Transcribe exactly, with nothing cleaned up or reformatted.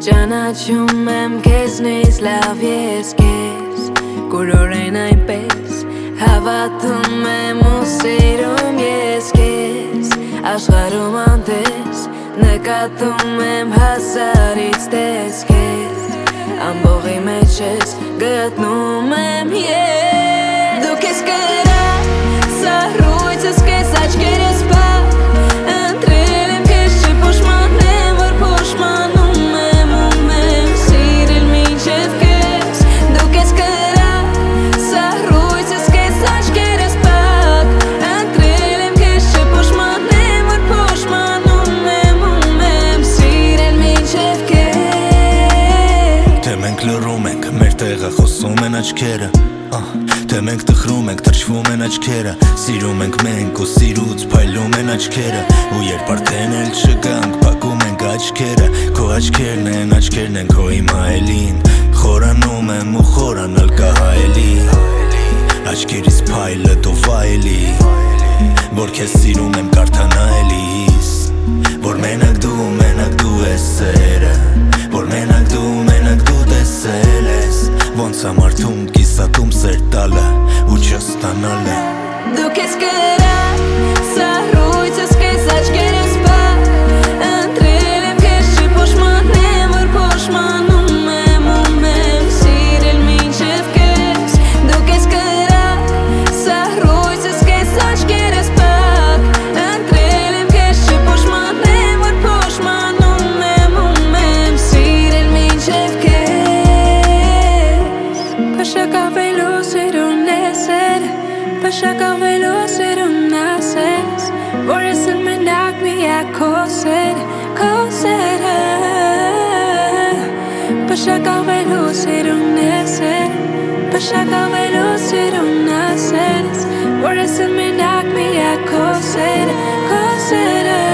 Ճանաչում եմ քեզնից լավ ես քեզ Kur օրեն այնպես Հավատում եմ ու սիրում ես քեզ Աշխարհում անտես Նկատում եմ հազարից տեսքեզ Ամբողի մեջ ես գտնում եմ ես Դու քեզ կրակ Սահրույցս քեզ աչքերս պակ Ընտրել եմ քեզ չի փոշմանեմ որ փոշմանում եմ ու եմ Սիրել մինչև քեզ Դու քեզ կրակ Սահրույցս քեզ աչքերս պակ Ընտրել եմ քեզ չի փոշմանեմ որ փոշմանում եմ ու եմ Սիրել մինչև քեզ Թե մենք լռում ենք, մեր տեղը խոսում են աչքերը Թե մենք տխրում ենք, թրջվում են աչքերը Սիրում ենք մենք ու սիրուց փայլում են աչքերը Ու երբ արդեն էլ չգանք, փակում ենք աչքերը Քո աչքերն են, աչքերն են քո իմ հայելին Խորանում եմ ու խորանալ կահայելի Աչքերիս փայլը դու վայելի Որ քեզ սիրում եմ կարդանայելիս Որ մենակ դու, մենակ դու ես սերը Որ մենակ դու, մենակ դու տեսել ես Ոնց ամարդում կիսատում սեր տալը ու չստանալը Դու քեզ կրակ, սահրույցս քեզ աչքերս պակ Ընտրել եմ քեզ չի փոշմանեմ որ փոշմանում եմ ու եմ Սիրել մինչև քեզ Դու քեզ կրակ, սահրույցս քեզ աչքերս պակ Ընտրել եմ քեզ չի փոշմանեմ որ փոշմանում եմ ու եմ Սիրել մինչև քեզ Փշակավելու սիրուն ես էր Փշակավելու սիրուն ասես Որ ես էլ մենակ միակ քո սեր Քո սերը Փշակավելու սիրուն ես էր Փշակավելու սիրուն ասես Որ ես էլ մենակ միակ քո սեր Քո սերը